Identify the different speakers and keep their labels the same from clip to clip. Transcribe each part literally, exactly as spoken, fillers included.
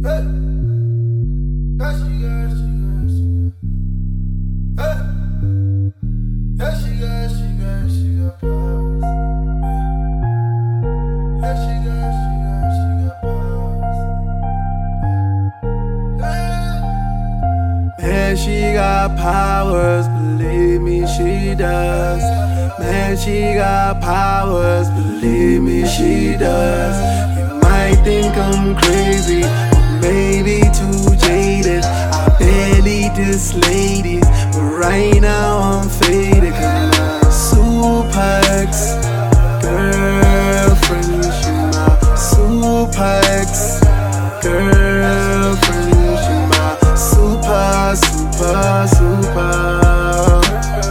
Speaker 1: Man, she got powers, believe me, she does. Man, she got powers, believe me, she does. You might think I'm crazy, or maybe too jaded. I barely diss ladies, but right now I'm faded. Cause my super ex girlfriend, she my super ex girlfriend, she my super, super, super,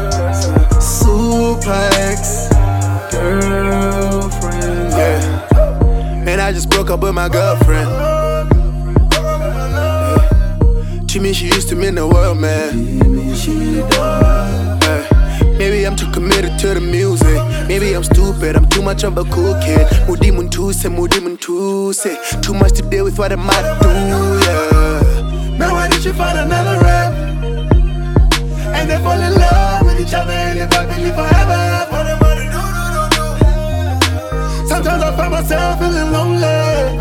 Speaker 1: super ex girlfriend. Yeah, man, I just broke up with my girlfriend. Yeah. She mean she used to mean the world, man. She does. Yeah. Maybe I'm too committed to the music. Maybe I'm stupid, I'm too much of a cool kid. Moody Muntuse, Moody Muntuse. Too much to deal with, what am I do, yeah. Now why did you find another rap? And they fall in love with each other and live happily forever. What am I to do, do, do, do? Sometimes I find myself feeling lonely,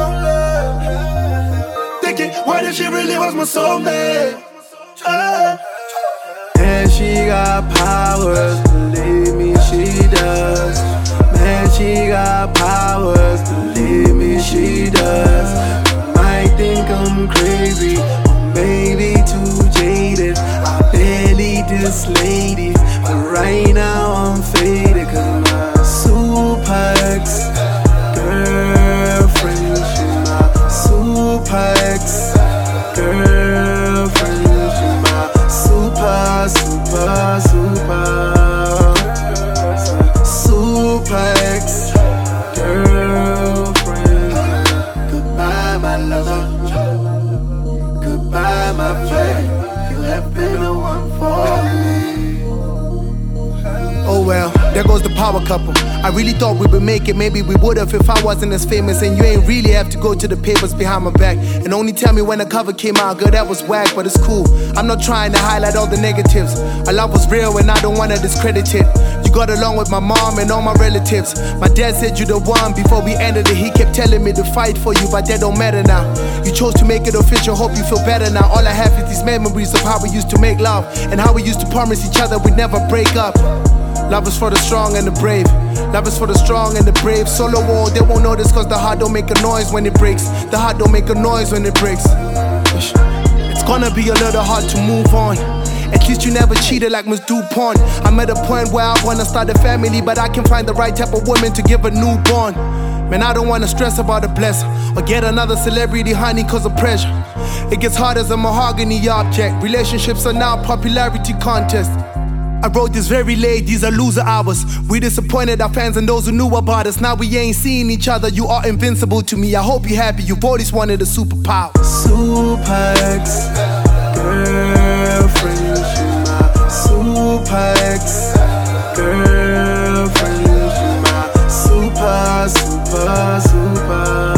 Speaker 1: thinking, what if she really was my soulmate? Uh. And she got powers, believe me, she does. Man, she got powers, believe me, she does. You might think I'm crazy, or maybe too jaded. I barely diss ladies, but right now I'm faded. Cause my super ex girlfriend, she my super ex girlfriend, she my super, super, super, super ex girlfriend. Goodbye, my lover. Goodbye, my friend. You have been the one for me. Oh well, there goes the power couple. I really thought we would make it, maybe we would've if I wasn't as famous. And you ain't really have to go to the papers behind my back and only tell me when the cover came out, girl, that was whack, but it's cool. I'm not trying to highlight all the negatives. Our love was real and I don't wanna discredit it. You got along with my mom and all my relatives. My dad said you the one before we ended it. He kept telling me to fight for you, but that don't matter now. You chose to make it official, hope you feel better now. All I have is these memories of how we used to make love and how we used to promise each other we'd never break up. Love is for the strong and the brave. Love is for the strong and the brave. Solo war, they won't notice cause the heart don't make a noise when it breaks. The heart don't make a noise when it breaks. It's gonna be a little hard to move on. At least you never cheated like Miss DuPont. I'm at a point where I wanna start a family, but I can find the right type of woman to give a newborn. Man, I don't wanna stress about a blessing or get another celebrity honey cause of pressure. It gets hard as a mahogany object. Relationships are now a popularity contest. I wrote this very late, these are loser hours. We disappointed our fans and those who knew about us. Now we ain't seeing each other, you are invincible to me. I hope you're happy, you've always wanted a superpower. Super ex girlfriend, she my super ex girlfriend, she my super, super, super